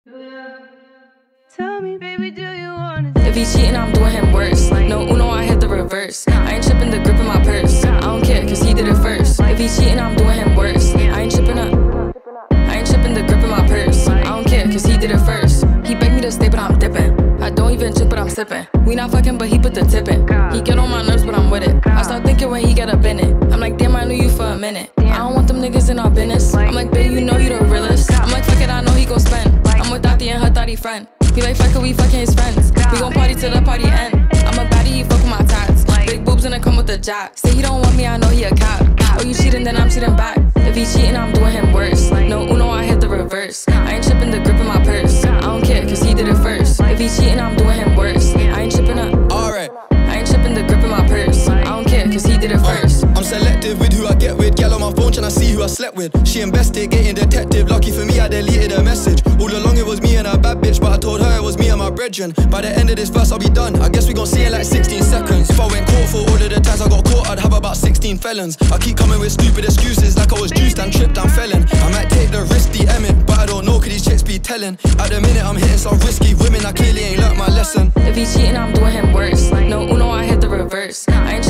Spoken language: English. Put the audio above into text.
Tell me, baby, do you wanna? If he cheating, I'm doing him worse. No Uno, I hit the reverse. I ain't tripping the grip in my purse. I don't care, cause he did it first. If he cheating, I'm doing him worse. I ain't tripping the grip in my purse. I don't care, cause he did it first. He begged me to stay, but I'm dipping. I don't even trip, but I'm sipping. We not fucking, but he put the tip in. He get on my nerves, but I'm with it. I start thinking when he get up in it. I'm like, damn, I knew you for a minute. I don't want them niggas in our business. I'm like, babe, you know you the realest. I'm like, fuck it, I know he gon' spend. I'm with Dottie and her thotty friend. He like, fuck it, we fucking his friends. We gon' party till the party end. I'm a baddie, he fuck with my tats. Big boobs and it come with the jack. Say he don't want me, I know he a cap. Oh, you cheating, then I'm cheating back. If he cheating, I'm doing him worse. No Uno, I hit the reverse. I ain't tripping the grip in my purse. I don't care, cause he did it first. If he cheating, I'm doing him worse. I ain't tripping Alright. I ain't tripping the grip in my purse. I don't care, cause he did it first. I'm selective with who I get with. Gal on my phone tryna see who I slept with. She investigating detective. Lucky for me, I deleted her message. All along it was me and a bad bitch, but I told her it was me and my brethren. By the end of this verse, I'll be done. I guess we gon' see in like 16 seconds. If I went court for all of the times I got caught, I'd have about 16 felons. I keep coming with stupid excuses like I was juiced and tripped and felon. I might take the risk, DM it, but I don't know could these chicks be telling. At the minute, I'm hitting some risky women. I clearly ain't learnt my lesson. If he cheating, I'm doing him worse. No Uno, I hit the reverse. I ain't